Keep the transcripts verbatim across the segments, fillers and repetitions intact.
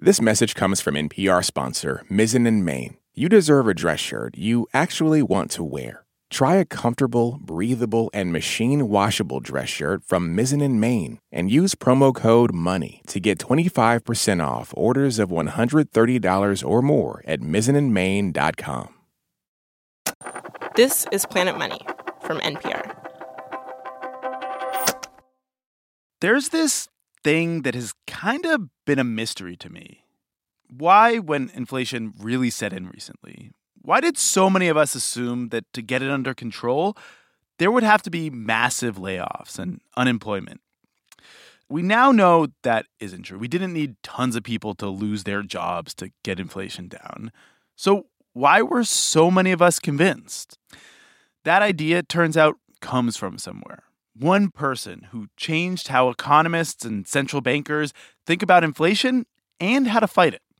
This message comes from N P R sponsor Mizzen and Main. You deserve a dress shirt you actually want to wear. Try a comfortable, breathable, and machine-washable dress shirt from Mizzen and Main and use promo code MONEY to get twenty-five percent off orders of one hundred thirty dollars or more at mizzen and main dot com. This is Planet Money from N P R. There's this thing that has kind of been a mystery to me. Why, when inflation really set in recently, why did so many of us assume that to get it under control, there would have to be massive layoffs and unemployment? We now know that isn't true. We didn't need tons of people to lose their jobs to get inflation down. So why were so many of us convinced? That idea, it turns out, comes from somewhere. One person who changed how economists and central bankers think about inflation and how to fight it.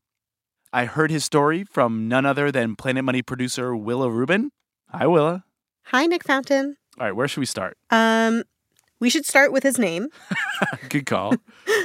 I heard his story from none other than Planet Money producer Willa Rubin. Hi, Willa. Hi, Nick Fountain. All right, where should we start? Um, we should start with his name. Good call.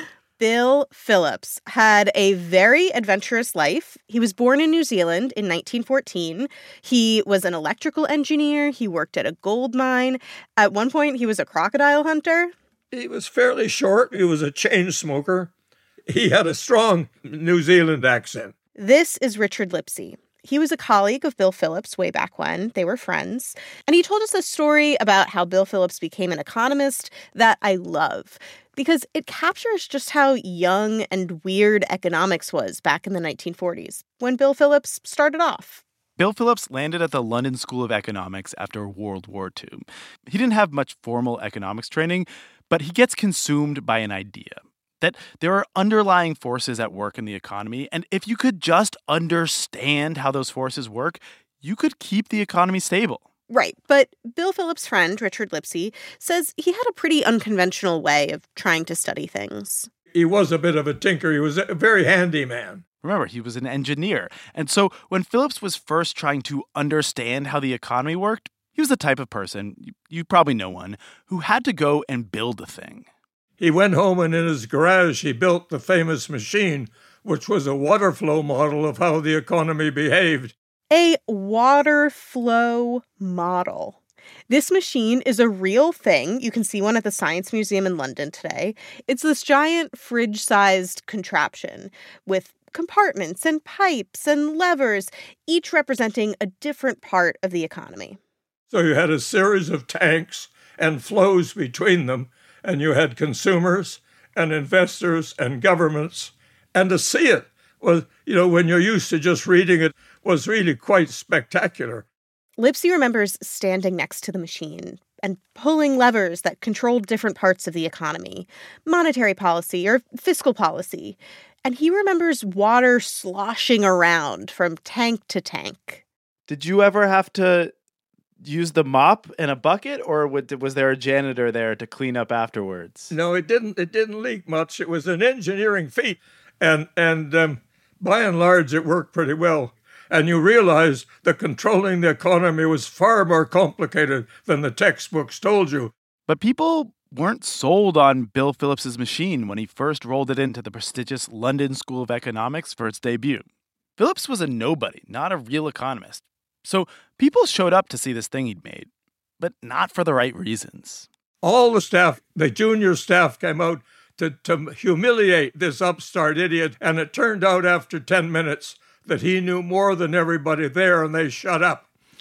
Bill Phillips had a very adventurous life. He was born in New Zealand in nineteen fourteen. He was an electrical engineer. He worked at a gold mine. At one point, he was a crocodile hunter. He was fairly short. He was a chain smoker. He had a strong New Zealand accent. This is Richard Lipsey. He was a colleague of Bill Phillips way back when. They were friends. And he told us a story about how Bill Phillips became an economist that I love, because it captures just how young and weird economics was back in the nineteen forties when Bill Phillips started off. Bill Phillips landed at the London School of Economics after World War Two. He didn't have much formal economics training, but he gets consumed by an idea that there are underlying forces at work in the economy, and if you could just understand how those forces work, you could keep the economy stable. Right, but Bill Phillips' friend, Richard Lipsey, says he had a pretty unconventional way of trying to study things. He was a bit of a tinker. He was a very handy man. Remember, he was an engineer. And so when Phillips was first trying to understand how the economy worked, he was the type of person, you, you probably know one, who had to go and build a thing. He went home and in his garage he built the famous machine, which was a water flow model of how the economy behaved. A water flow model. This machine is a real thing. You can see one at the Science Museum in London today. It's this giant fridge-sized contraption with compartments and pipes and levers, each representing a different part of the economy. So you had a series of tanks and flows between them, and you had consumers and investors and governments. And to see it was, you know, when you're used to just reading it, was really quite spectacular. Lipsey remembers standing next to the machine and pulling levers that controlled different parts of the economy, monetary policy or fiscal policy. And he remembers water sloshing around from tank to tank. Did you ever have to use the mop and a bucket, or was there a janitor there to clean up afterwards? No, it didn't. It didn't leak much. It was an engineering feat, and and um, by and large, it worked pretty well. And you realize that controlling the economy was far more complicated than the textbooks told you. But people weren't sold on Bill Phillips's machine when he first rolled it into the prestigious London School of Economics for its debut. Phillips was a nobody, not a real economist. So people showed up to see this thing he'd made, but not for the right reasons. All the staff, the junior staff, came out to, to humiliate this upstart idiot, and it turned out after ten minutes that he knew more than everybody there, and they shut up.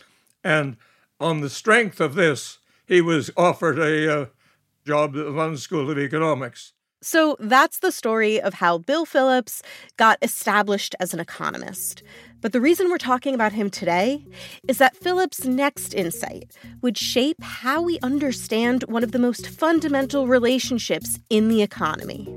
And on the strength of this, he was offered a uh, job at the London School of Economics. So that's the story of how Bill Phillips got established as an economist. But the reason we're talking about him today is that Phillips' next insight would shape how we understand one of the most fundamental relationships in the economy.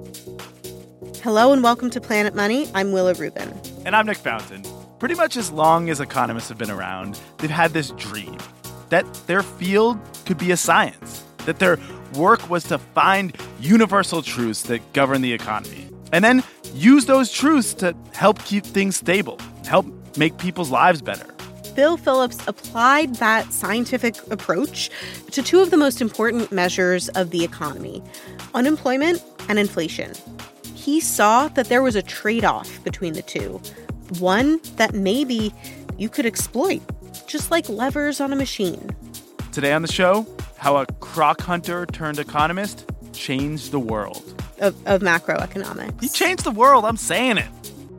Hello and welcome to Planet Money. I'm Willa Rubin. And I'm Nick Fountain. Pretty much as long as economists have been around, they've had this dream that their field could be a science, that their work was to find universal truths that govern the economy, and then use those truths to help keep things stable, help make people's lives better. Bill Phillips applied that scientific approach to two of the most important measures of the economy, unemployment and inflation. He he saw that there was a trade-off between the two, one that maybe you could exploit, just like levers on a machine. Today on the show, how a croc hunter turned economist changed the world. Of, of macroeconomics. He changed the world, I'm saying it.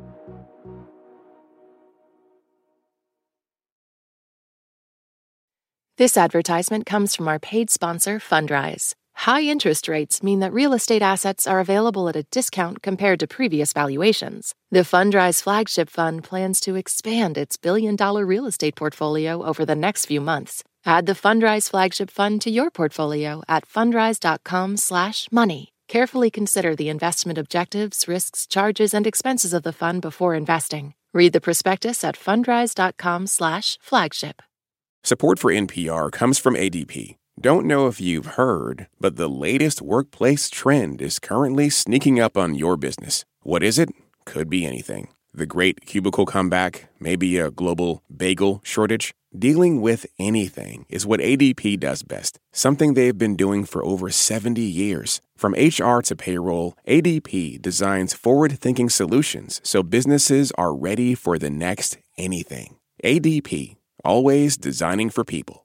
This advertisement comes from our paid sponsor, Fundrise. High interest rates mean that real estate assets are available at a discount compared to previous valuations. The Fundrise Flagship Fund plans to expand its billion-dollar real estate portfolio over the next few months. Add the Fundrise Flagship Fund to your portfolio at fundrise.com slash money. Carefully consider the investment objectives, risks, charges, and expenses of the fund before investing. Read the prospectus at fundrise.com slash flagship. Support for N P R comes from A D P. Don't know if you've heard, but the latest workplace trend is currently sneaking up on your business. What is it? Could be anything. The great cubicle comeback, maybe a global bagel shortage. Dealing with anything is what A D P does best, something they've been doing for over seventy years. From H R to payroll, A D P designs forward-thinking solutions so businesses are ready for the next anything. A D P, always designing for people.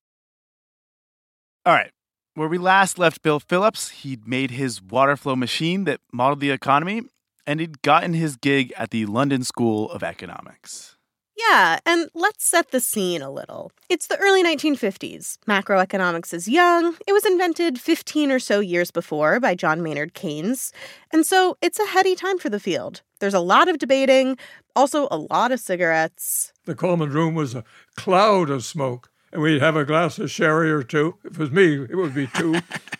All right. Where we last left Bill Phillips, he'd made his water flow machine that modeled the economy, and he'd gotten his gig at the London School of Economics. Yeah, and let's set the scene a little. It's the early nineteen fifties. Macroeconomics is young. It was invented fifteen or so years before by John Maynard Keynes. And so it's a heady time for the field. There's a lot of debating, also a lot of cigarettes. The Coleman room was a cloud of smoke, and we'd have a glass of sherry or two. If it was me, it would be two.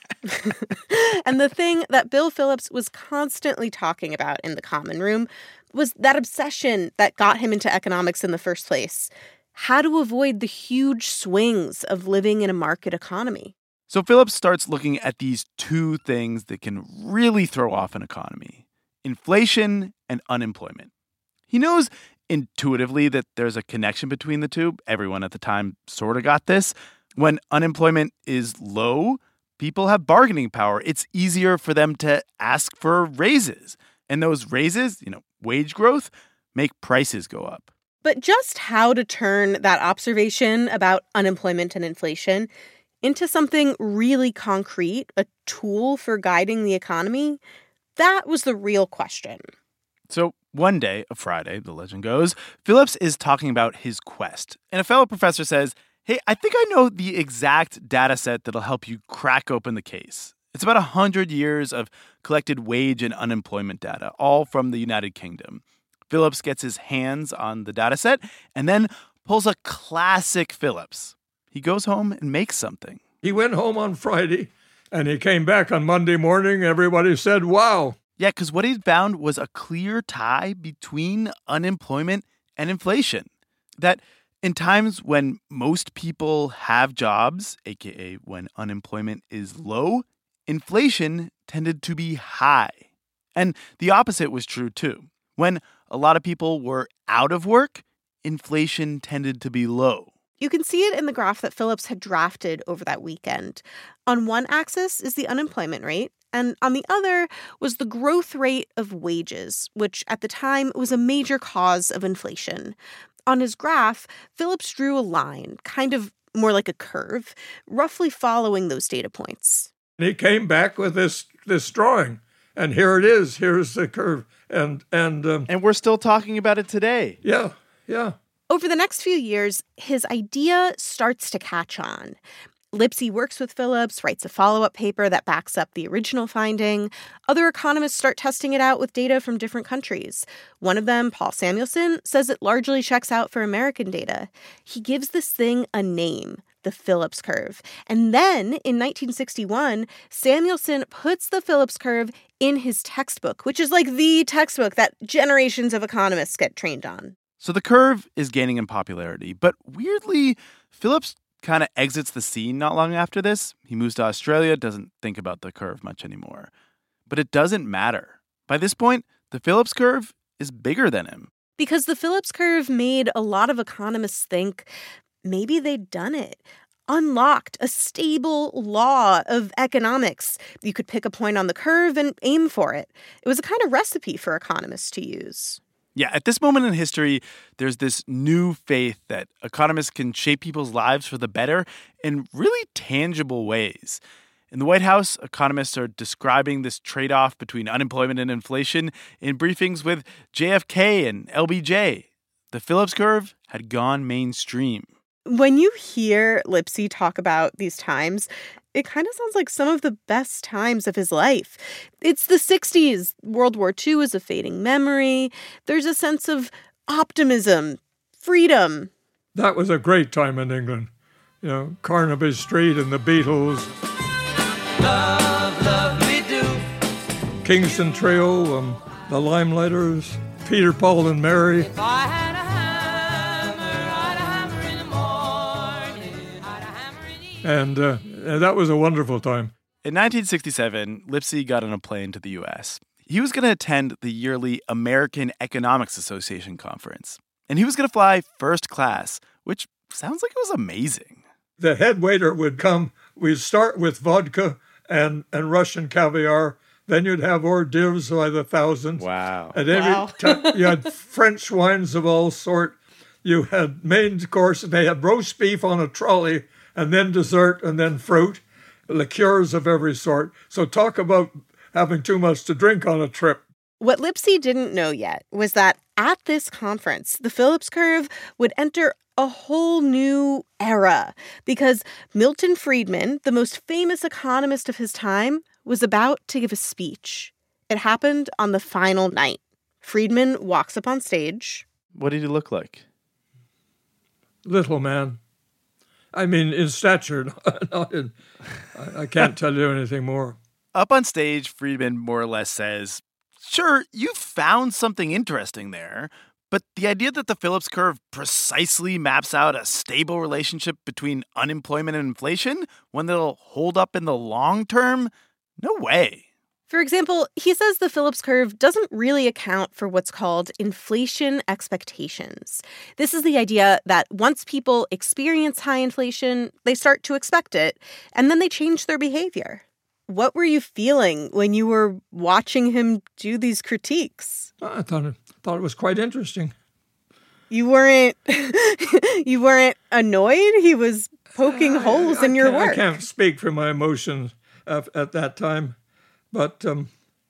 And the thing that Bill Phillips was constantly talking about in the common room was that obsession that got him into economics in the first place. How to avoid the huge swings of living in a market economy. So Phillips starts looking at these two things that can really throw off an economy: inflation and unemployment. He knows intuitively that there's a connection between the two. Everyone at the time sort of got this. When unemployment is low, people have bargaining power. It's easier for them to ask for raises. And those raises, you know, wage growth, make prices go up. But just how to turn that observation about unemployment and inflation into something really concrete, a tool for guiding the economy, that was the real question. So one day, a Friday, the legend goes, Phillips is talking about his quest. And a fellow professor says, hey, I think I know the exact data set that'll help you crack open the case. It's about one hundred years of collected wage and unemployment data, all from the United Kingdom. Phillips gets his hands on the data set and then pulls a classic Phillips. He goes home and makes something. He went home on Friday, and he came back on Monday morning. Everybody said, wow. Yeah, because what he'd found was a clear tie between unemployment and inflation. That in times when most people have jobs, aka when unemployment is low, inflation tended to be high. And the opposite was true too. When a lot of people were out of work, inflation tended to be low. You can see it in the graph that Phillips had drafted over that weekend. On one axis is the unemployment rate, and on the other was the growth rate of wages, which at the time was a major cause of inflation. On his graph, Phillips drew a line, kind of more like a curve, roughly following those data points. He came back with this this drawing, and here it is. Here's the curve, and and um, and we're still talking about it today. Yeah, yeah. Over the next few years, his idea starts to catch on. Lipsey works with Phillips, writes a follow-up paper that backs up the original finding. Other economists start testing it out with data from different countries. One of them, Paul Samuelson, says it largely checks out for American data. He gives this thing a name, the Phillips curve. And then, in nineteen sixty-one, Samuelson puts the Phillips curve in his textbook, which is like the textbook that generations of economists get trained on. So the curve is gaining in popularity, but weirdly, Phillips kind of exits the scene not long after this. He moves to Australia, doesn't think about the curve much anymore. But it doesn't matter. By this point, the Phillips curve is bigger than him. Because the Phillips curve made a lot of economists think maybe they'd done it. unlocked a stable law of economics. You could pick a point on the curve and aim for it. It was a kind of recipe for economists to use. Yeah, at this moment in history, there's this new faith that economists can shape people's lives for the better in really tangible ways. In the White House, economists are describing this trade-off between unemployment and inflation in briefings with J F K and L B J. The Phillips curve had gone mainstream. When you hear Lipsey talk about these times, it kind of sounds like some of the best times of his life. It's the sixties. World War Two is a fading memory. There's a sense of optimism, freedom. That was a great time in England. You know, Carnaby Street and the Beatles. Love, love me do. Kingston Trio, um, the Limelighters, Peter, Paul, and Mary. If I had a hammer, I'd a hammer in the morning. I'd a hammer in the And uh, that was a wonderful time. In nineteen sixty-seven, Lipsey got on a plane to the U S. He was going to attend the yearly American Economics Association conference. And he was going to fly first class, which sounds like it was amazing. The head waiter would come. We'd start with vodka and, and Russian caviar. Then you'd have hors d'oeuvres by the thousands. Wow. And every Wow. time you had French wines of all sort. You had main course. They had roast beef on a trolley, and then dessert, and then fruit, liqueurs of every sort. So talk about having too much to drink on a trip. What Lipsey didn't know yet was that at this conference, the Phillips curve would enter a whole new era because Milton Friedman, the most famous economist of his time, was about to give a speech. It happened on the final night. Friedman walks up on stage. What did he look like? Little man. I mean, in stature, not in... I, I can't tell you anything more. Up on stage, Friedman more or less says, sure, you found something interesting there, but the idea that the Phillips curve precisely maps out a stable relationship between unemployment and inflation, one that'll hold up in the long term, no way. For example, he says the Phillips curve doesn't really account for what's called inflation expectations. This is the idea that once people experience high inflation, they start to expect it, and then they change their behavior. What were you feeling when you were watching him do these critiques? I thought it, thought it was quite interesting. You weren't you weren't annoyed? He was poking I, holes I in your can't, work. I can't speak for my emotions at, at that time, but um,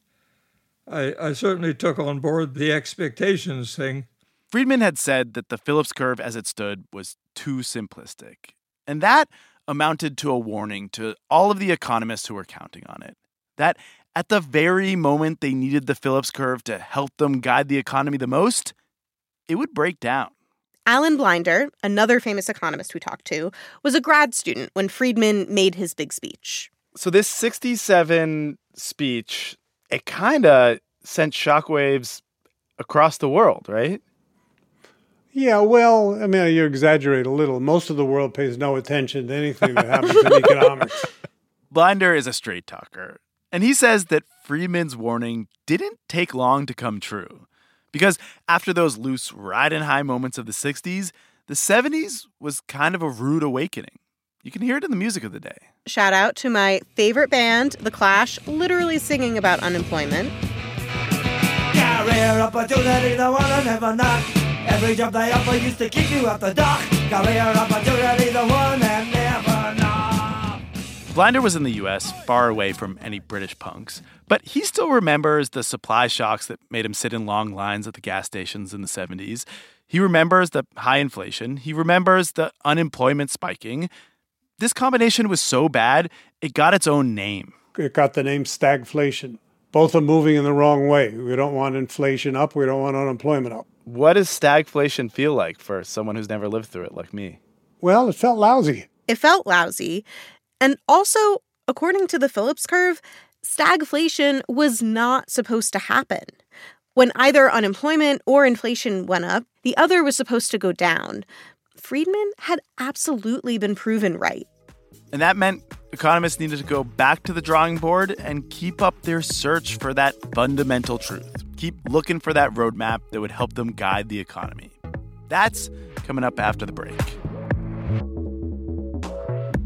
I, I certainly took on board the expectations thing. Friedman had said that the Phillips curve as it stood was too simplistic. And that amounted to a warning to all of the economists who were counting on it. That at the very moment they needed the Phillips curve to help them guide the economy the most, it would break down. Alan Blinder, another famous economist we talked to, was a grad student when Friedman made his big speech. So this sixty-seven speech, it kind of sent shockwaves across the world, right? Yeah, well, I mean, you exaggerate a little. Most of the world pays no attention to anything that happens in economics. Blinder is a straight talker, and he says that Friedman's warning didn't take long to come true. Because after those loose riding high moments of the sixties, the seventies was kind of a rude awakening. You can hear it in the music of the day. Shout out to my favorite band, The Clash, literally singing about unemployment. Career opportunity, the one I never knock. Every job they offer used to kick you out the dock. Career opportunity, the one that never knock. Blinder was in the U S, far away from any British punks, but he still remembers the supply shocks that made him sit in long lines at the gas stations in the seventies. He remembers the high inflation. He remembers the unemployment spiking. This combination was so bad, it got its own name. It got the name stagflation. Both are moving in the wrong way. We don't want inflation up. We don't want unemployment up. What does stagflation feel like for someone who's never lived through it like me? Well, it felt lousy. It felt lousy. And also, according to the Phillips curve, stagflation was not supposed to happen. When either unemployment or inflation went up, the other was supposed to go down. Friedman had absolutely been proven right. And that meant economists needed to go back to the drawing board and keep up their search for that fundamental truth. Keep looking for that roadmap that would help them guide the economy. That's coming up after the break.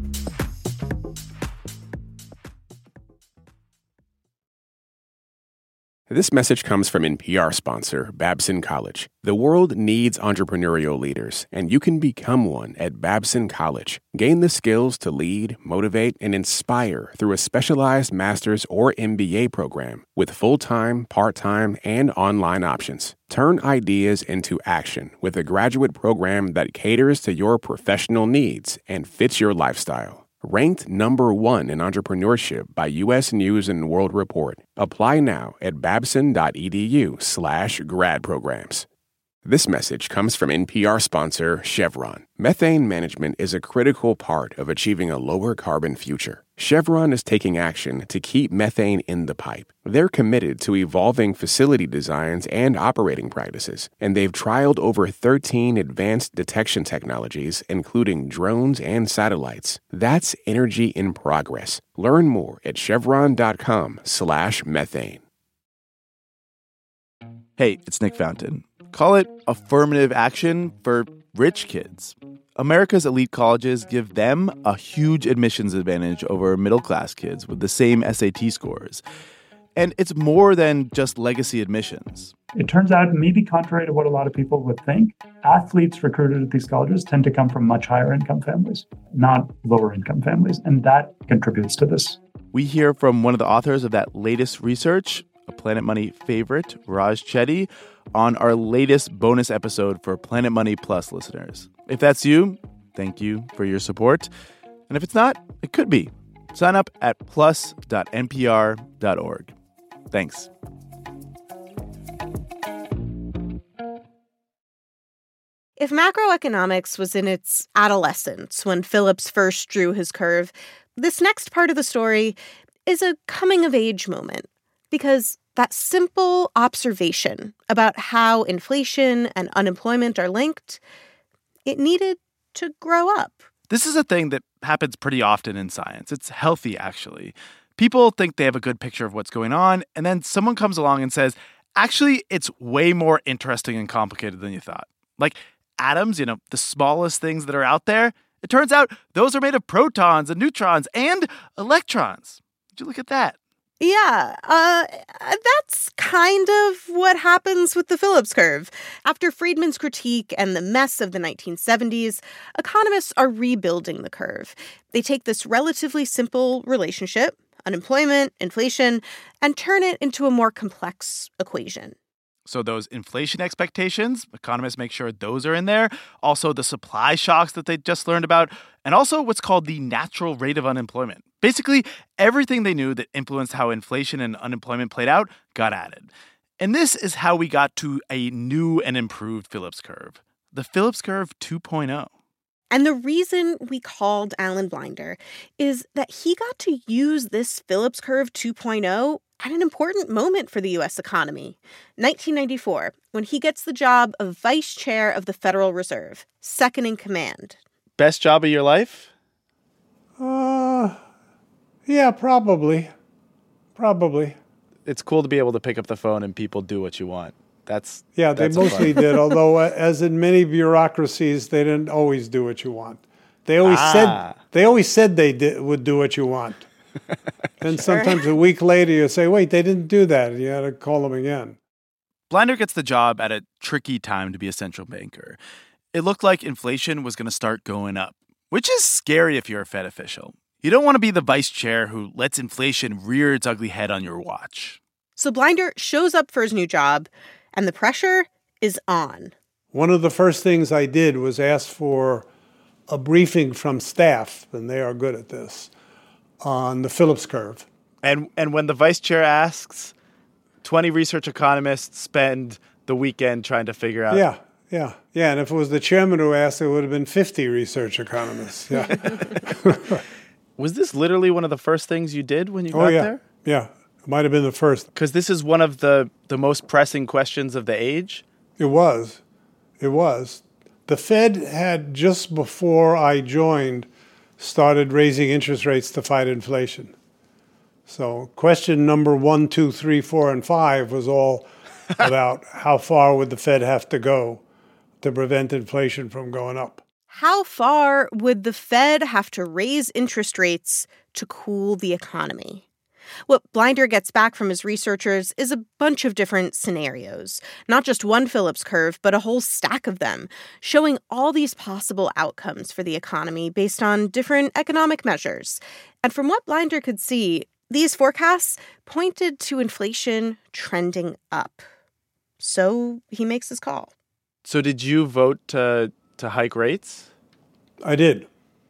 This message comes from N P R sponsor Babson College. The world needs entrepreneurial leaders, and you can become one at Babson College. Gain the skills to lead, motivate, and inspire through a specialized master's or M B A program with full-time, part-time, and online options. Turn ideas into action with a graduate program that caters to your professional needs and fits your lifestyle. Ranked number one in entrepreneurship by U S News and World Report. Apply now at babson.edu slash grad programs. This message comes from N P R sponsor Chevron. Methane management is a critical part of achieving a lower carbon future. Chevron is taking action to keep methane in the pipe. They're committed to evolving facility designs and operating practices, and they've trialed over thirteen advanced detection technologies, including drones and satellites. That's energy in progress. Learn more at chevron.com slash methane. Hey, it's Nick Fountain. Call it affirmative action for rich kids. America's elite colleges give them a huge admissions advantage over middle-class kids with the same S A T scores. And it's more than just legacy admissions. It turns out, maybe contrary to what a lot of people would think, athletes recruited at these colleges tend to come from much higher income families, not lower income families. And that contributes to this. We hear from one of the authors of that latest research, a Planet Money favorite, Raj Chetty, on our latest bonus episode for Planet Money Plus listeners. If that's you, thank you for your support. And if it's not, it could be. Sign up at plus dot n p r dot org. Thanks. If macroeconomics was in its adolescence when Phillips first drew his curve, this next part of the story is a coming-of-age moment. Because that simple observation about how inflation and unemployment are linked, it needed to grow up. This is a thing that happens pretty often in science. It's healthy, actually. People think they have a good picture of what's going on, and then someone comes along and says, actually, it's way more interesting and complicated than you thought. Like atoms, you know, the smallest things that are out there, it turns out those are made of protons and neutrons and electrons. Did you look at that? Yeah, uh, that's kind of what happens with the Phillips curve. After Friedman's critique and the mess of the nineteen seventies, economists are rebuilding the curve. They take this relatively simple relationship, unemployment, inflation, and turn it into a more complex equation. So those inflation expectations, economists make sure those are in there. Also the supply shocks that they just learned about, and also what's called the natural rate of unemployment. Basically, everything they knew that influenced how inflation and unemployment played out got added. And this is how we got to a new and improved Phillips curve, the Phillips curve two point oh. And the reason we called Alan Blinder is that he got to use this Phillips curve two point oh at an important moment for the U S economy, nineteen ninety-four, when he gets the job of vice chair of the Federal Reserve, second in command. Best job of your life? Uh, yeah, probably. Probably. It's cool to be able to pick up the phone and people do what you want. That's Yeah, they that's mostly fun. did, although uh, as in many bureaucracies, they didn't always do what you want. They always Ah. said they always said they did, would do what you want. Then sometimes a week later you say, wait, they didn't do that. And you had to call them again. Blinder gets the job at a tricky time to be a central banker. It looked like inflation was going to start going up, which is scary if you're a Fed official. You don't want to be the vice chair who lets inflation rear its ugly head on your watch. So Blinder shows up for his new job, and the pressure is on. One of the first things I did was ask for a briefing from staff, and they are good at this, on the Phillips curve. And and when the vice chair asks, twenty research economists spend the weekend trying to figure out. Yeah, yeah, yeah. And if it was the chairman who asked, it would have been fifty research economists. Yeah. Was this literally one of the first things you did when you oh, got yeah. there? Yeah, it might have been the first. Because this is one of the, the most pressing questions of the age. It was. It was. The Fed had, just before I joined, started raising interest rates to fight inflation. So question number one, two, three, four, and five was all about how far would the Fed have to go to prevent inflation from going up. How far would the Fed have to raise interest rates to cool the economy? What Blinder gets back from his researchers is a bunch of different scenarios, not just one Phillips curve, but a whole stack of them, showing all these possible outcomes for the economy based on different economic measures. And from what Blinder could see, these forecasts pointed to inflation trending up. So he makes his call. So did you vote to, to hike rates? I did.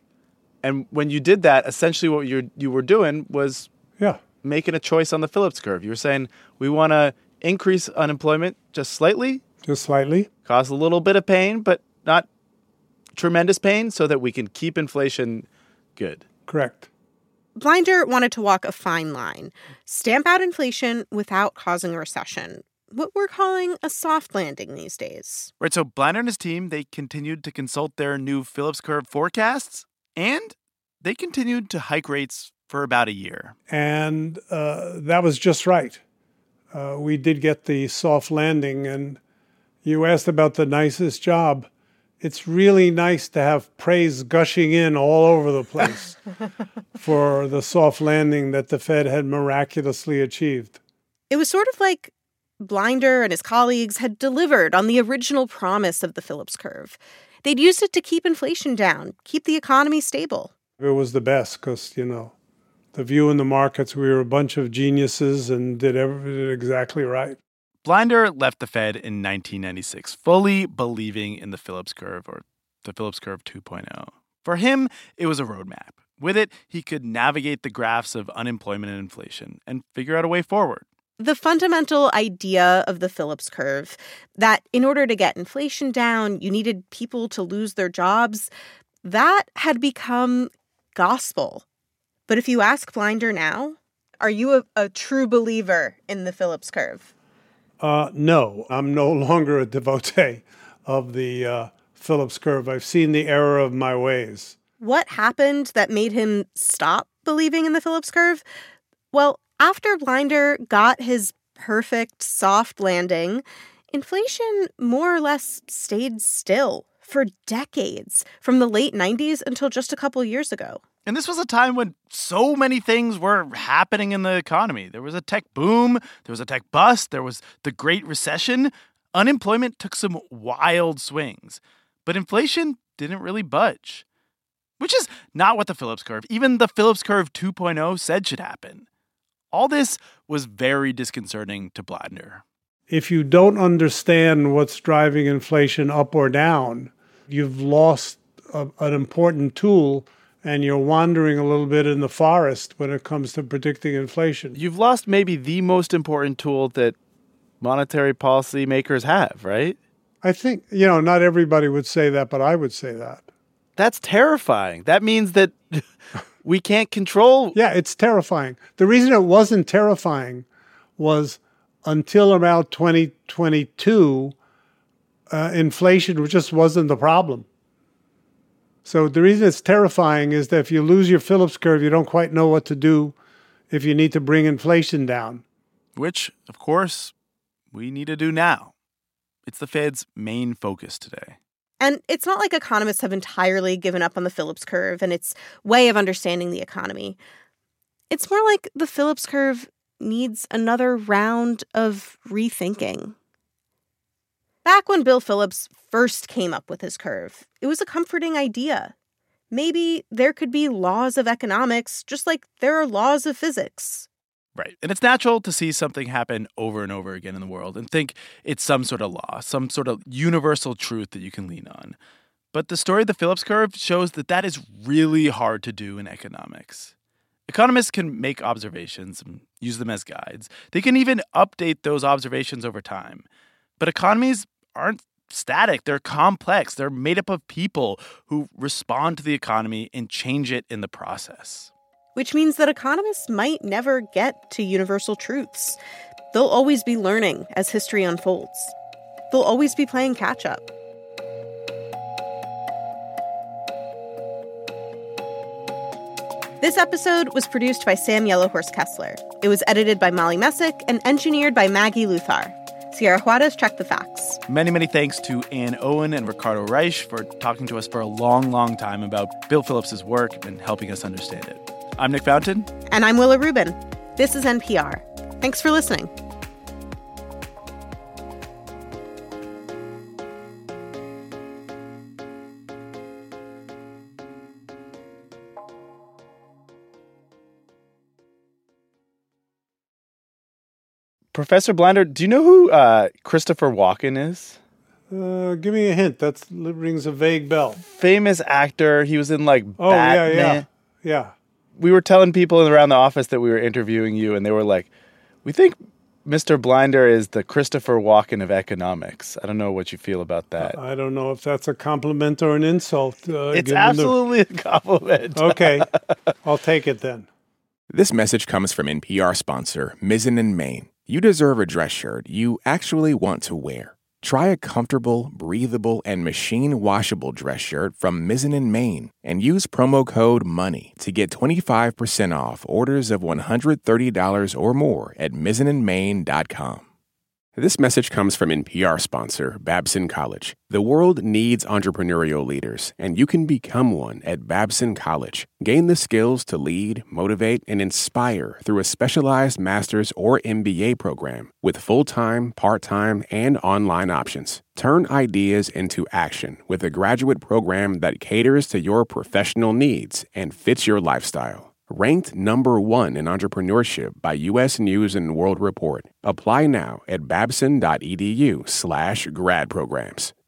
And when you did that, essentially what you you were doing was yeah. making a choice on the Phillips curve. You were saying, we want to increase unemployment just slightly. Just slightly. Cause a little bit of pain, but not tremendous pain, so that we can keep inflation good. Correct. Blinder wanted to walk a fine line, stamp out inflation without causing a recession, what we're calling a soft landing these days. Right, so Blinder and his team, they continued to consult their new Phillips curve forecasts, and they continued to hike rates for about a year. And uh, that was just right. Uh, we did get the soft landing, and you asked about the nicest job. It's really nice to have praise gushing in all over the place for the soft landing that the Fed had miraculously achieved. It was sort of like Blinder and his colleagues had delivered on the original promise of the Phillips curve. They'd used it to keep inflation down, keep the economy stable. It was the best because, you know, the view in the markets, we were a bunch of geniuses and did everything exactly right. Blinder left the Fed in nineteen ninety-six, fully believing in the Phillips curve, or the Phillips curve two point oh. For him, it was a roadmap. With it, he could navigate the graphs of unemployment and inflation and figure out a way forward. The fundamental idea of the Phillips curve, that in order to get inflation down, you needed people to lose their jobs, that had become gospel. But if you ask Blinder now, are you a, a true believer in the Phillips curve? Uh, no, I'm no longer a devotee of the uh, Phillips curve. I've seen the error of my ways. What happened that made him stop believing in the Phillips curve? Well, after Blinder got his perfect soft landing, inflation more or less stayed still for decades, from the late nineties until just a couple years ago. And this was a time when so many things were happening in the economy. There was a tech boom, there was a tech bust, there was the Great Recession. Unemployment took some wild swings, but inflation didn't really budge, which is not what the Phillips curve, even the Phillips curve two point oh, said should happen. All this was very disconcerting to Blinder. If you don't understand what's driving inflation up or down, you've lost a, an important tool, and you're wandering a little bit in the forest when it comes to predicting inflation. You've lost maybe the most important tool that monetary policy makers have, right? I think, you know, not everybody would say that, but I would say that. That's terrifying. That means that we can't control. Yeah, it's terrifying. The reason it wasn't terrifying was until about twenty twenty-two, uh, inflation just wasn't the problem. So the reason it's terrifying is that if you lose your Phillips curve, you don't quite know what to do if you need to bring inflation down. Which, of course, we need to do now. It's the Fed's main focus today. And it's not like economists have entirely given up on the Phillips curve and its way of understanding the economy. It's more like the Phillips curve needs another round of rethinking. Back when Bill Phillips first came up with his curve, it was a comforting idea. Maybe there could be laws of economics just like there are laws of physics. Right. And it's natural to see something happen over and over again in the world and think it's some sort of law, some sort of universal truth that you can lean on. But the story of the Phillips curve shows that that is really hard to do in economics. Economists can make observations and use them as guides. They can even update those observations over time. But economies aren't static. They're complex. They're made up of people who respond to the economy and change it in the process. Which means that economists might never get to universal truths. They'll always be learning as history unfolds. They'll always be playing catch-up. This episode was produced by Sam Yellowhorse Kessler. It was edited by Molly Messick and engineered by Maggie Luthar. Sierra Juarez checked the facts. Many, many thanks to Ann Owen and Ricardo Reich for talking to us for a long, long time about Bill Phillips' work and helping us understand it. I'm Nick Fountain. And I'm Willa Rubin. This is N P R. Thanks for listening. Professor Blinder, do you know who uh, Christopher Walken is? Uh, give me a hint. That rings a vague bell. Famous actor. He was in, like, oh, Batman. yeah, yeah. Yeah. We were telling people around the office that we were interviewing you, and they were like, we think Mister Blinder is the Christopher Walken of economics. I don't know what you feel about that. I don't know if that's a compliment or an insult. Uh, it's absolutely the... a compliment. Okay. I'll take it then. This message comes from N P R sponsor Mizzen and Main. You deserve a dress shirt you actually want to wear. Try a comfortable, breathable, and machine-washable dress shirt from Mizzen and Main and use promo code MONEY to get twenty-five percent off orders of one hundred thirty dollars or more at mizzen and main dot com. This message comes from N P R sponsor Babson College. The world needs entrepreneurial leaders, and you can become one at Babson College. Gain the skills to lead, motivate, and inspire through a specialized master's or M B A program with full-time, part-time, and online options. Turn ideas into action with a graduate program that caters to your professional needs and fits your lifestyle. Ranked number one in entrepreneurship by U S News and World Report. Apply now at babson dot e d u slash grad programs.